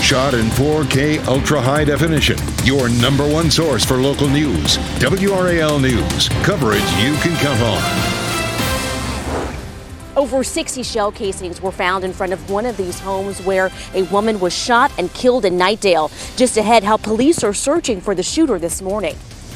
shot in 4K ultra high definition. Your number one source for local news. WRAL News. Coverage you can count on. Over 60 shell casings were found in front of one of these homes where a woman was shot and killed in Knightdale. Just ahead, how police are searching for the shooter this morning.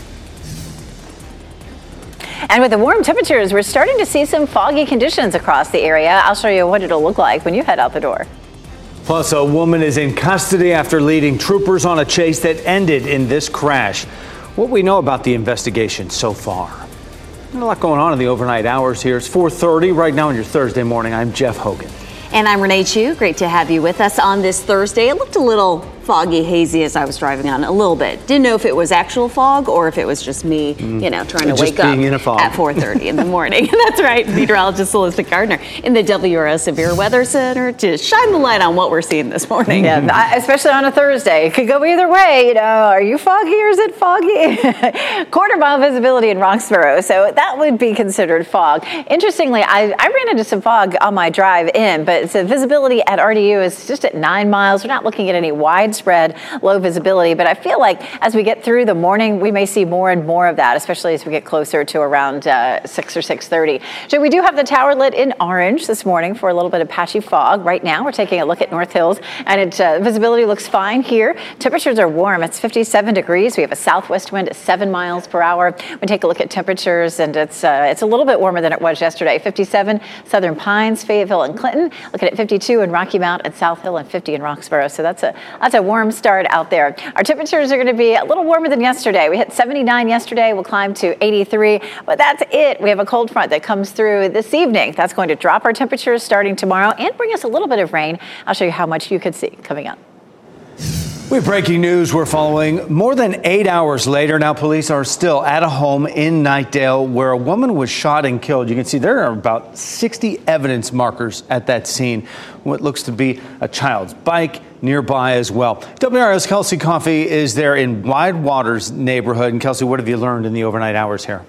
And with the warm temperatures, we're starting to see some foggy conditions across the area. I'll show you what it'll look like when you head out the door. Plus, a woman is in custody after leading troopers on a chase that ended in this crash. What we know about the investigation so far. A lot going on in the overnight hours here. It's 4:30 right now on your Thursday morning. I'm Jeff Hogan. And I'm Renee Chu. Great to have you with us on this Thursday. It looked a little foggy, hazy as I was driving on, a little bit. Didn't know if it was actual fog or if it was just me, trying to wake up at 4:30 in the morning. That's right. Meteorologist Elizabeth Gardner in the WRO Severe Weather Center to shine the light on what we're seeing this morning. Yeah, especially on a Thursday. It could go either way. Are you foggy or is it foggy? Quarter-mile visibility in Roxborough, so that would be considered fog. Interestingly, I ran into some fog on my drive in, but the visibility at RDU is just at 9 miles. We're not looking at any widespread low visibility, but I feel like as we get through the morning, we may see more and more of that, especially as we get closer to around 6 or 6:30. So we do have the tower lit in orange this morning for a little bit of patchy fog. Right now, we're taking a look at North Hills, and visibility looks fine here. Temperatures are warm. It's 57 degrees. We have a southwest wind at 7 miles per hour. We take a look at temperatures, and it's a little bit warmer than it was yesterday. 57 Southern Pines, Fayetteville, and Clinton. Looking at 52 in Rocky Mount and South Hill, and 50 in Roxborough. So that's a warm start out there. Our temperatures are going to be a little warmer than yesterday. We hit 79 yesterday. We'll climb to 83, but that's it. We have a cold front that comes through this evening. That's going to drop our temperatures starting tomorrow and bring us a little bit of rain. I'll show you how much you could see coming up. We have breaking news we're following. More than 8 hours later, now police are still at a home in Knightdale where a woman was shot and killed. You can see there are about 60 evidence markers at that scene. What looks to be a child's bike nearby as well. WRAL's Kelsey Coffey is there in Wide Waters neighborhood. And Kelsey, what have you learned in the overnight hours here?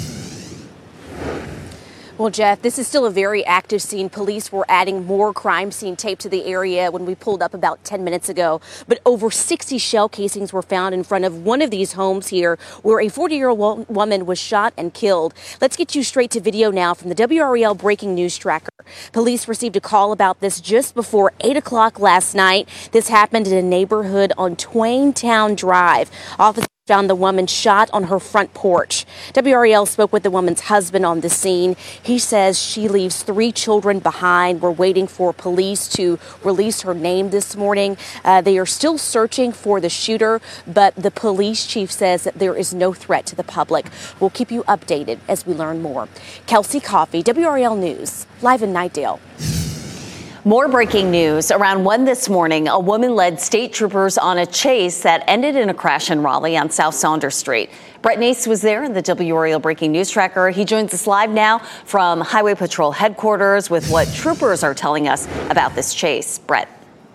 Well, Jeff, this is still a very active scene. Police were adding more crime scene tape to the area when we pulled up about 10 minutes ago. But over 60 shell casings were found in front of one of these homes here where a 40-year-old woman was shot and killed. Let's get you straight to video now from the WRAL Breaking News Tracker. Police received a call about this just before 8 o'clock last night. This happened in a neighborhood on Twaintown Drive. Officers found the woman shot on her front porch. WRAL spoke with the woman's husband on the scene. He says she leaves 3 children behind. We're waiting for police to release her name this morning. They are still searching for the shooter, but the police chief says that there is no threat to the public. We'll keep you updated as we learn more. Kelsey Coffey, WRAL News, live in Knightdale. More breaking news. Around 1 this morning, a woman led state troopers on a chase that ended in a crash in Raleigh on South Saunders Street. Brett Nace was there in the WRAL Breaking News Tracker. He joins us live now from Highway Patrol headquarters with what troopers are telling us about this chase. Brett.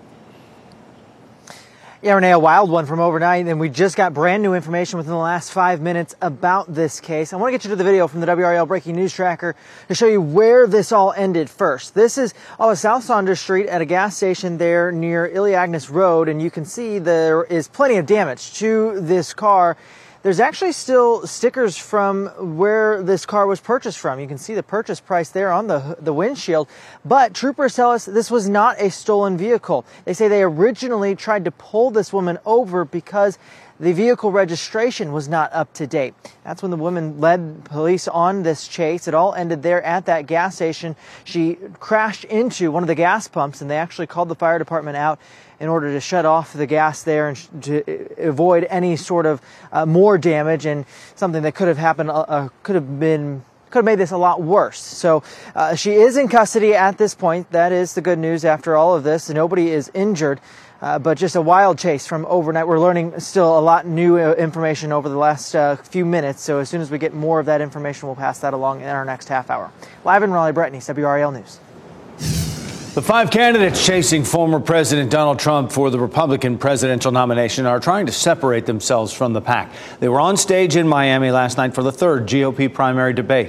Yeah, Renee, a wild one from overnight, and we just got brand new information within the last 5 minutes about this case. I want to get you to the video from the WRAL Breaking News Tracker to show you where this all ended first. This is off of South Saunders Street at a gas station there near Iliagnis Road, and you can see there is plenty of damage to this car. There's actually still stickers from where this car was purchased from. You can see the purchase price there on the windshield. But troopers tell us this was not a stolen vehicle. They say they originally tried to pull this woman over because the vehicle registration was not up to date. That's when the woman led police on this chase. It all ended there at that gas station. She crashed into one of the gas pumps, and they actually called the fire department out in order to shut off the gas there and to avoid any sort of more damage, and something that could have happened, could have made this a lot worse. So she is in custody at this point. That is the good news after all of this. Nobody is injured. But just a wild chase from overnight. We're learning still a lot new information over the last few minutes. So as soon as we get more of that information, we'll pass that along in our next half hour. Live in Raleigh, Brett Nace, WRAL News. The 5 candidates chasing former President Donald Trump for the Republican presidential nomination are trying to separate themselves from the pack. They were on stage in Miami last night for the 3rd GOP primary debate.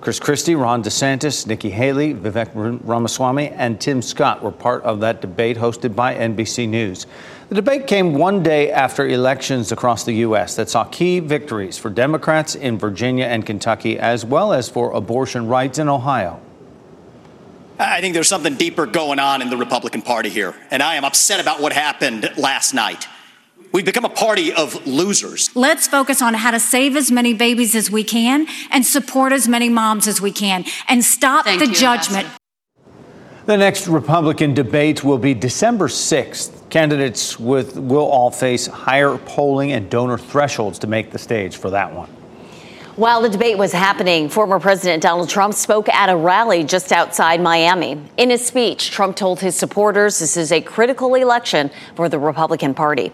Chris Christie, Ron DeSantis, Nikki Haley, Vivek Ramaswamy, and Tim Scott were part of that debate hosted by NBC News. The debate came one day after elections across the U.S. that saw key victories for Democrats in Virginia and Kentucky, as well as for abortion rights in Ohio. I think there's something deeper going on in the Republican Party here, and I am upset about what happened last night. We've become a party of losers. Let's focus on how to save as many babies as we can and support as many moms as we can and stop the judgment. The next Republican debate will be December 6th. Candidates will all face higher polling and donor thresholds to make the stage for that one. While the debate was happening, former President Donald Trump spoke at a rally just outside Miami. In his speech, Trump told his supporters this is a critical election for the Republican Party.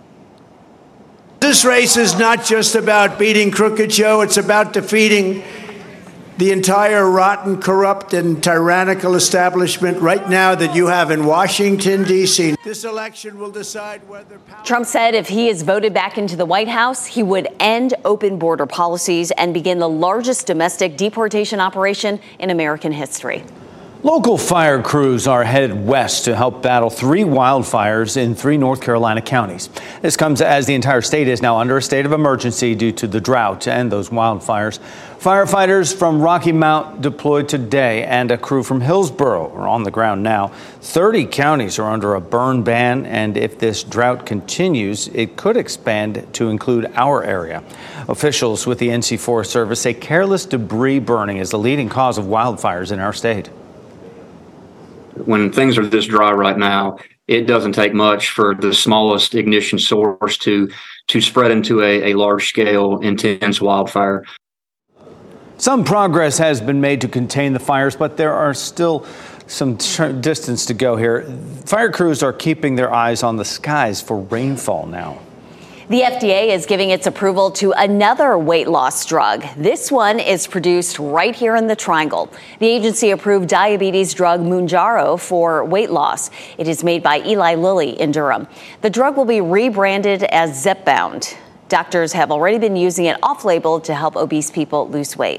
This race is not just about beating Crooked Joe. It's about defeating the entire rotten, corrupt, and tyrannical establishment right now that you have in Washington, D.C. This election will decide whether... Trump said if he is voted back into the White House, he would end open border policies and begin the largest domestic deportation operation in American history. Local fire crews are headed west to help battle 3 wildfires in 3 North Carolina counties. This comes as the entire state is now under a state of emergency due to the drought and those wildfires. Firefighters from Rocky Mount deployed today, and a crew from Hillsborough are on the ground now. 30 counties are under a burn ban, and if this drought continues, it could expand to include our area. Officials with the NC Forest Service say careless debris burning is the leading cause of wildfires in our state. When things are this dry right now, it doesn't take much for the smallest ignition source to spread into a large-scale, intense wildfire. Some progress has been made to contain the fires, but there are still some distance to go here. Fire crews are keeping their eyes on the skies for rainfall now. The FDA is giving its approval to another weight loss drug. This one is produced right here in the Triangle. The agency approved diabetes drug Mounjaro for weight loss. It is made by Eli Lilly in Durham. The drug will be rebranded as Zepbound. Doctors have already been using it off-label to help obese people lose weight.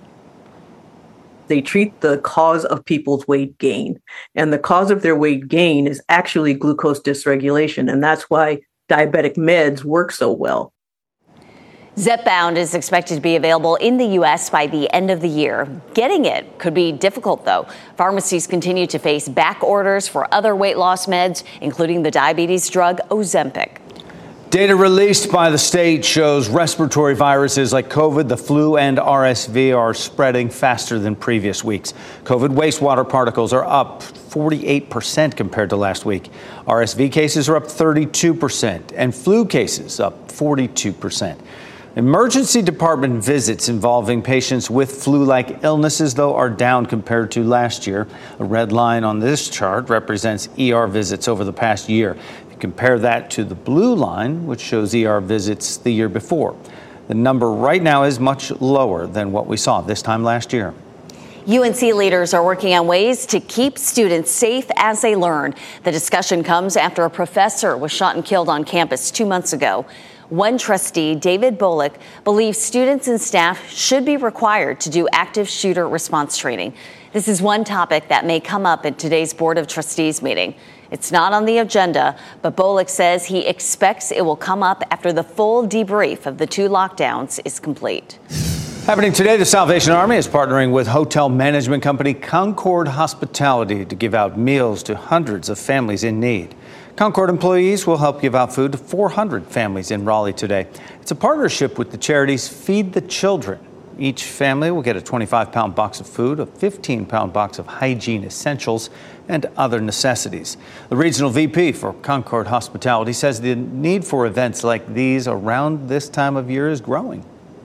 They treat the cause of people's weight gain, and the cause of their weight gain is actually glucose dysregulation, and that's why diabetic meds work so well. Zepbound is expected to be available in the U.S. by the end of the year. Getting it could be difficult, though. Pharmacies continue to face back orders for other weight loss meds, including the diabetes drug Ozempic. Data released by the state shows respiratory viruses like COVID, the flu, and RSV are spreading faster than previous weeks. COVID wastewater particles are up 48% compared to last week. RSV cases are up 32%, and flu cases up 42%. Emergency department visits involving patients with flu-like illnesses, though, are down compared to last year. A red line on this chart represents ER visits over the past year. Compare that to the blue line, which shows ER visits the year before. The number right now is much lower than what we saw this time last year. UNC leaders are working on ways to keep students safe as they learn. The discussion comes after a professor was shot and killed on campus 2 months ago. One trustee, David Bullock, believes students and staff should be required to do active shooter response training. This is one topic that may come up at today's Board of Trustees meeting. It's not on the agenda, but Bullock says he expects it will come up after the full debrief of the 2 lockdowns is complete. Happening today, the Salvation Army is partnering with hotel management company Concord Hospitality to give out meals to hundreds of families in need. Concord employees will help give out food to 400 families in Raleigh today. It's a partnership with the charities Feed the Children. Each family will get a 25-pound box of food, a 15-pound box of hygiene essentials, and other necessities. The regional VP for Concord Hospitality says the need for events like these around this time of year is growing.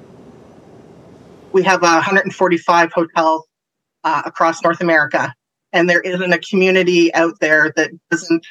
We have 145 hotels across North America, and there isn't a community out there that doesn't,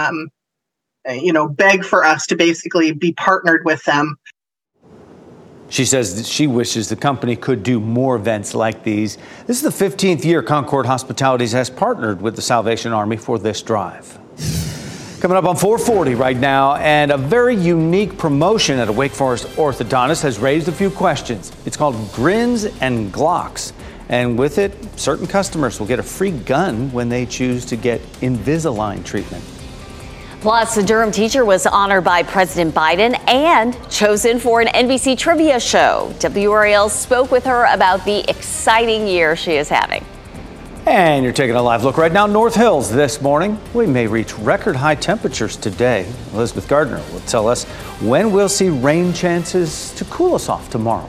beg for us to basically be partnered with them. She says that she wishes the company could do more events like these. This is the 15th year Concord Hospitality has partnered with the Salvation Army for this drive. Coming up on 440 right now, and a very unique promotion at a Wake Forest orthodontist has raised a few questions. It's called Grins and Glocks, And with it, certain customers will get a free gun when they choose to get Invisalign treatment. Plus, a Durham teacher was honored by President Biden and chosen for an NBC trivia show. WRAL spoke with her about the exciting year she is having. And you're taking a live look right now. North Hills this morning. We may reach record high temperatures today. Elizabeth Gardner will tell us when we'll see rain chances to cool us off tomorrow.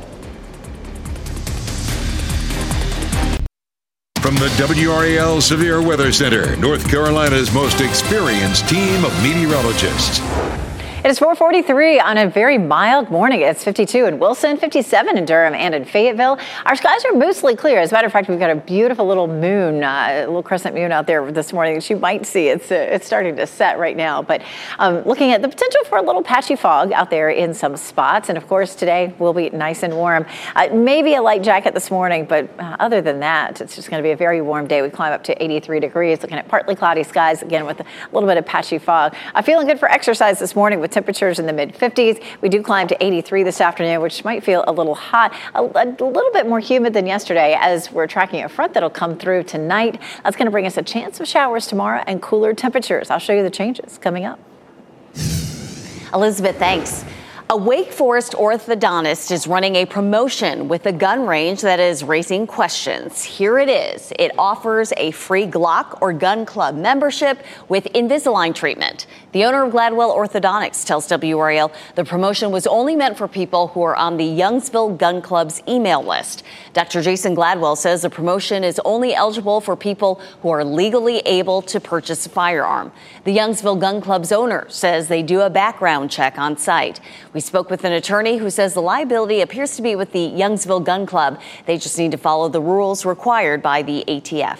From the WRAL Severe Weather Center, North Carolina's most experienced team of meteorologists. It is 4:43 on a very mild morning. It's 52 in Wilson, 57 in Durham and in Fayetteville. Our skies are mostly clear. As a matter of fact, we've got a beautiful little moon, a little crescent moon out there this morning that you might see. It's starting to set right now. But looking at the potential for a little patchy fog out there in some spots. And of course, today will be nice and warm. Maybe a light jacket this morning, but other than that, it's just going to be a very warm day. We climb up to 83 degrees, looking at partly cloudy skies again with a little bit of patchy fog. Feeling good for exercise this morning with temperatures in the mid-50s. We do climb to 83 this afternoon, which might feel a little hot, a little bit more humid than yesterday as we're tracking a front that'll come through tonight. That's going to bring us a chance of showers tomorrow and cooler temperatures. I'll show you the changes coming up. Elizabeth, thanks. A Wake Forest orthodontist is running a promotion with a gun range that is raising questions. Here it is. It offers a free Glock or gun club membership with Invisalign treatment. The owner of Gladwell Orthodontics tells WRAL the promotion was only meant for people who are on the Youngsville Gun Club's email list. Dr. Jason Gladwell says the promotion is only eligible for people who are legally able to purchase a firearm. The Youngsville Gun Club's owner says they do a background check on site. We spoke with an attorney who says the liability appears to be with the Youngsville Gun Club. They just need to follow the rules required by the ATF.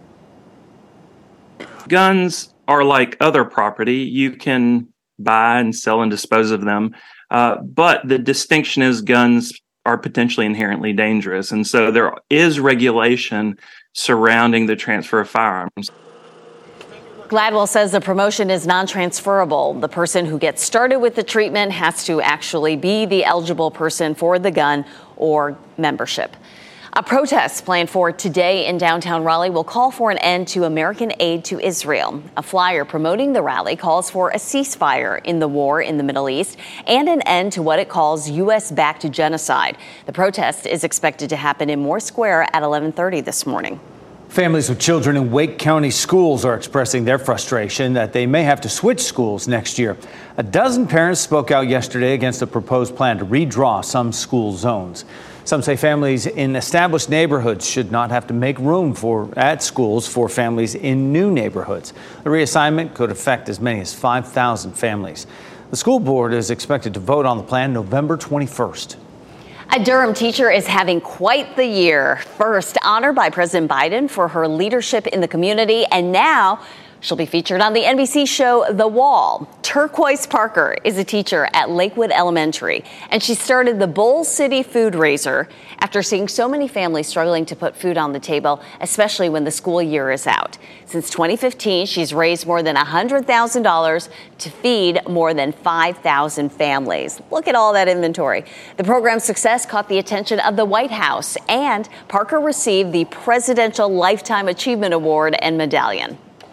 Guns are like other property. You can buy and sell and dispose of them. But the distinction is guns are potentially inherently dangerous. And so there is regulation surrounding the transfer of firearms. Gladwell says the promotion is non-transferable. The person who gets started with the treatment has to actually be the eligible person for the gun or membership. A protest planned for today in downtown Raleigh will call for an end to American aid to Israel. A flyer promoting the rally calls for a ceasefire in the war in the Middle East and an end to what it calls U.S.-backed genocide. The protest is expected to happen in Moore Square at 11:30 this morning. Families with children in Wake County schools are expressing their frustration that they may have to switch schools next year. A dozen parents spoke out yesterday against a proposed plan to redraw some school zones. Some say families in established neighborhoods should not have to make room at schools for families in new neighborhoods. The reassignment could affect as many as 5,000 families. The school board is expected to vote on the plan November 21st. A Durham teacher is having quite the year. First, honored by President Biden for her leadership in the community, and now she'll be featured on the NBC show The Wall. Turquoise Parker is a teacher at Lakewood Elementary, and she started the Bowl City Food Raiser after seeing so many families struggling to put food on the table, especially when the school year is out. Since 2015, she's raised more than $100,000 to feed more than 5,000 families. Look at all that inventory. The program's success caught the attention of the White House, and Parker received the Presidential Lifetime Achievement Award and medallion.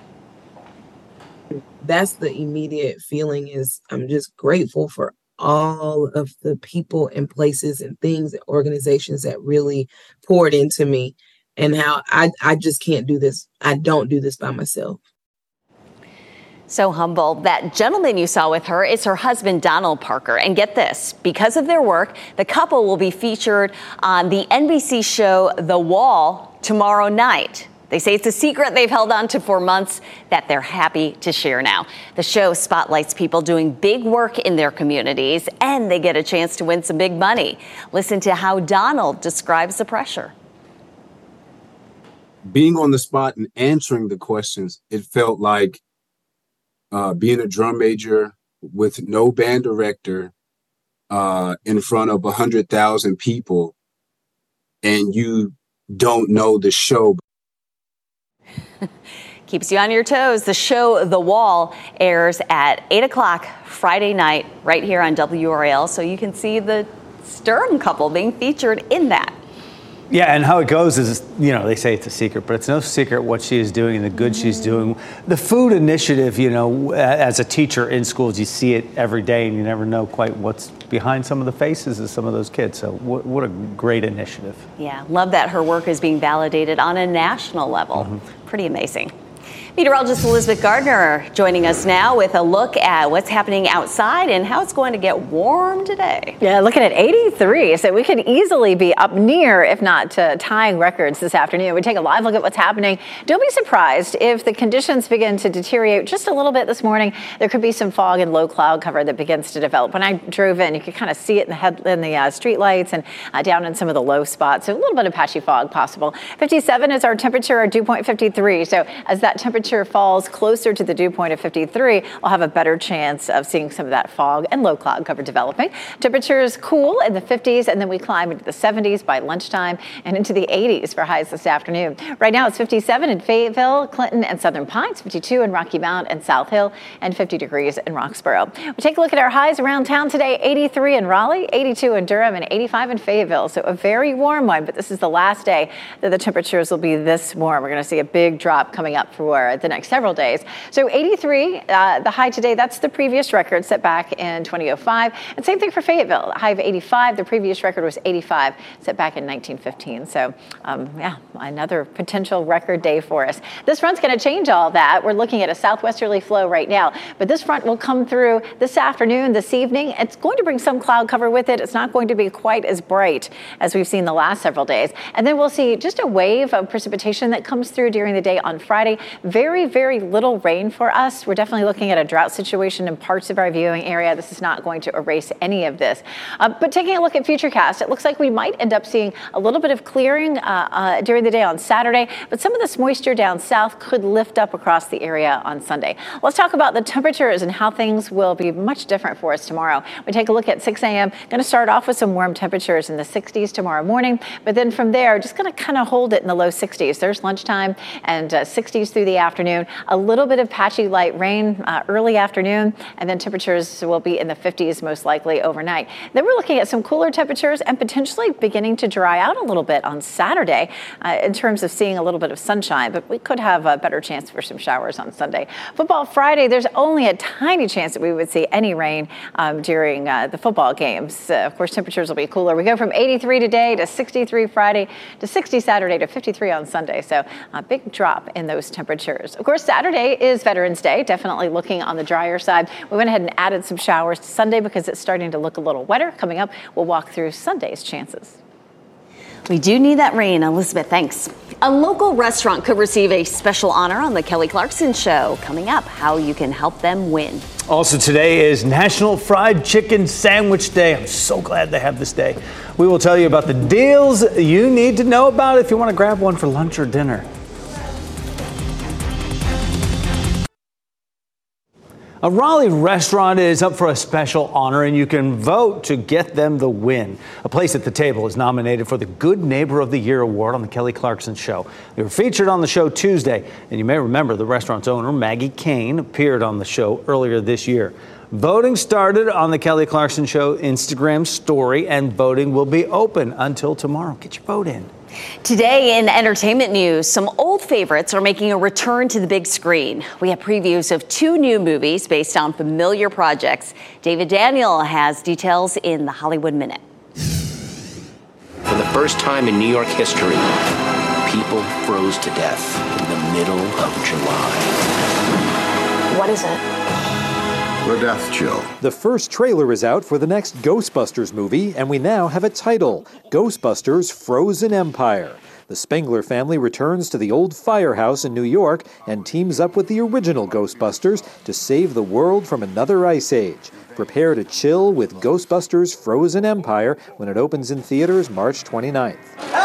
That's the immediate feeling is I'm just grateful for all of the people and places and things and organizations that really poured into me and how I just can't do this. I don't do this by myself. So humble. That gentleman you saw with her is her husband, Donald Parker. And get this, because of their work, the couple will be featured on the NBC show The Wall tomorrow night. They say it's a secret they've held on to for months that they're happy to share now. The show spotlights people doing big work in their communities, and they get a chance to win some big money. Listen to how Donald describes the pressure. Being on the spot and answering the questions, it felt like being a drum major with no band director in front of 100,000 people, and you don't know the show. Keeps you on your toes. The show The Wall airs at 8 o'clock Friday night right here on WRAL, so you can see the Sturm couple being featured in that. Yeah, and how it goes is, they say it's a secret, but it's no secret what she is doing and the good she's doing. The food initiative, as a teacher in schools, you see it every day and you never know quite what's behind some of the faces of some of those kids. So what a great initiative. Yeah, love that her work is being validated on a national level. Pretty amazing. Meteorologist Elizabeth Gardner joining us now with a look at what's happening outside and how it's going to get warm today. Yeah, looking at 83, so we could easily be up near, if not tying records this afternoon. We take a live look at what's happening. Don't be surprised if the conditions begin to deteriorate just a little bit this morning. There could be some fog and low cloud cover that begins to develop. When I drove in, you could kind of see it in the street lights and down in some of the low spots. So a little bit of patchy fog possible. 57 is our temperature, our dew point 53. So as that temperature falls closer to the dew point of 53, we'll have a better chance of seeing some of that fog and low cloud cover developing. Temperatures cool in the 50s, and then we climb into the 70s by lunchtime and into the 80s for highs this afternoon. Right now it's 57 in Fayetteville, Clinton, and Southern Pines, 52 in Rocky Mount and South Hill, and 50 degrees in Roxborough. We take a look at our highs around town today: 83 in Raleigh, 82 in Durham, and 85 in Fayetteville. So a very warm one, but this is the last day that the temperatures will be this warm. We're going to see a big drop coming up for the next several days. So 83, the high today, that's the previous record set back in 2005. And same thing for Fayetteville, a high of 85. The previous record was 85, set back in 1915. So another potential record day for us. This front's going to change all that. We're looking at a southwesterly flow right now, but this front will come through this afternoon, this evening. It's going to bring some cloud cover with it. It's not going to be quite as bright as we've seen the last several days. And then we'll see just a wave of precipitation that comes through during the day on Friday. Very, very little rain for us. We're definitely looking at a drought situation in parts of our viewing area. This is not going to erase any of this. But taking a look at Futurecast, it looks like we might end up seeing a little bit of clearing during the day on Saturday, but some of this moisture down south could lift up across the area on Sunday. Let's talk about the temperatures and how things will be much different for us tomorrow. We take a look at 6 a.m. Going to start off with some warm temperatures in the 60s tomorrow morning, but then from there, just going to kind of hold it in the low 60s. There's lunchtime and 60s through the afternoon. A little bit of patchy light rain early afternoon, and then temperatures will be in the 50s most likely overnight. Then we're looking at some cooler temperatures and potentially beginning to dry out a little bit on Saturday in terms of seeing a little bit of sunshine, but we could have a better chance for some showers on Sunday. Football Friday, there's only a tiny chance that we would see any rain during the football games. Of course, temperatures will be cooler. We go from 83 today to 63 Friday to 60 Saturday to 53 on Sunday, so a big drop in those temperatures. Of course, Saturday is Veterans Day, definitely looking on the drier side. We went ahead and added some showers to Sunday because it's starting to look a little wetter. Coming up, we'll walk through Sunday's chances. We do need that rain, Elizabeth. Thanks. A local restaurant could receive a special honor on the Kelly Clarkson Show. Coming up, how you can help them win. Also today is National Fried Chicken Sandwich Day. I'm so glad they have this day. We will tell you about the deals you need to know about if you want to grab one for lunch or dinner. A Raleigh restaurant is up for a special honor, and you can vote to get them the win. A Place at the Table is nominated for the Good Neighbor of the Year award on the Kelly Clarkson Show. They were featured on the show Tuesday, and you may remember the restaurant's owner, Maggie Kane, appeared on the show earlier this year. Voting started on the Kelly Clarkson Show Instagram story, and voting will be open until tomorrow. Get your vote in. Today in entertainment news, some old favorites are making a return to the big screen. We have previews of 2 new movies based on familiar projects. David Daniel has details in the Hollywood Minute. For the first time in New York history, people froze to death in the middle of July. What is it? The Death Chill. The first trailer is out for the next Ghostbusters movie, and we now have a title, Ghostbusters Frozen Empire. The Spengler family returns to the old firehouse in New York and teams up with the original Ghostbusters to save the world from another ice age. Prepare to chill with Ghostbusters Frozen Empire when it opens in theaters March 29th.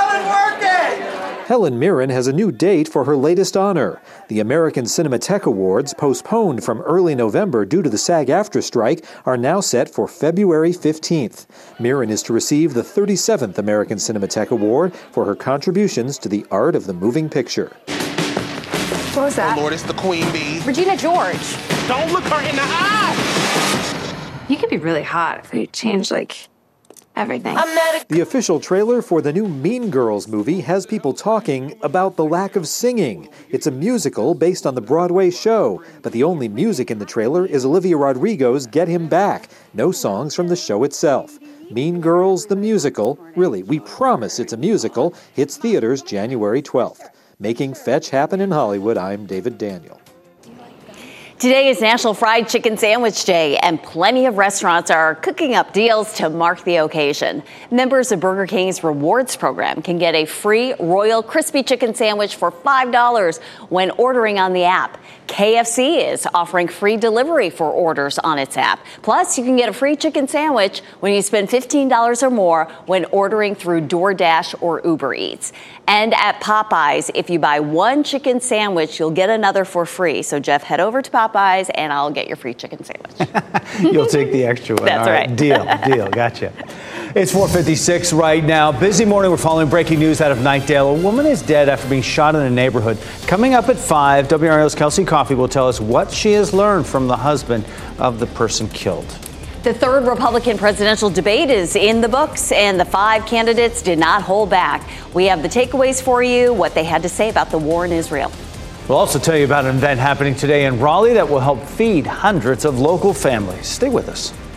Helen Mirren has a new date for her latest honor. The American Cinematheque Awards, postponed from early November due to the SAG-AFTRA strike, are now set for February 15th. Mirren is to receive the 37th American Cinematheque Award for her contributions to the art of the moving picture. What was that? Oh Lord, it's the Queen Bee. Regina George. Don't look her in the eye! You could be really hot if you change, Everything. The official trailer for the new Mean Girls movie has people talking about the lack of singing. It's a musical based on the Broadway show, but the only music in the trailer is Olivia Rodrigo's Get Him Back. No songs from the show itself. Mean Girls, the musical, really, we promise it's a musical, hits theaters January 12th. Making fetch happen in Hollywood, I'm David Daniel. Today is National Fried Chicken Sandwich Day, and plenty of restaurants are cooking up deals to mark the occasion. Members of Burger King's Rewards program can get a free Royal Crispy Chicken Sandwich for $5 when ordering on the app. KFC is offering free delivery for orders on its app. Plus, you can get a free chicken sandwich when you spend $15 or more when ordering through DoorDash or Uber Eats. And at Popeyes, if you buy one chicken sandwich, you'll get another for free. So, Jeff, head over to Popeyes and I'll get your free chicken sandwich. You'll take the extra one. That's all right. Deal. Gotcha. It's 4:56 right now. Busy morning. We're following breaking news out of Knightdale. A woman is dead after being shot in a neighborhood. Coming up at 5, WRAL's Kelsey Coffey will tell us what she has learned from the husband of the person killed. The third Republican presidential debate is in the books, and the 5 candidates did not hold back. We have the takeaways for you, what they had to say about the war in Israel. We'll also tell you about an event happening today in Raleigh that will help feed hundreds of local families. Stay with us.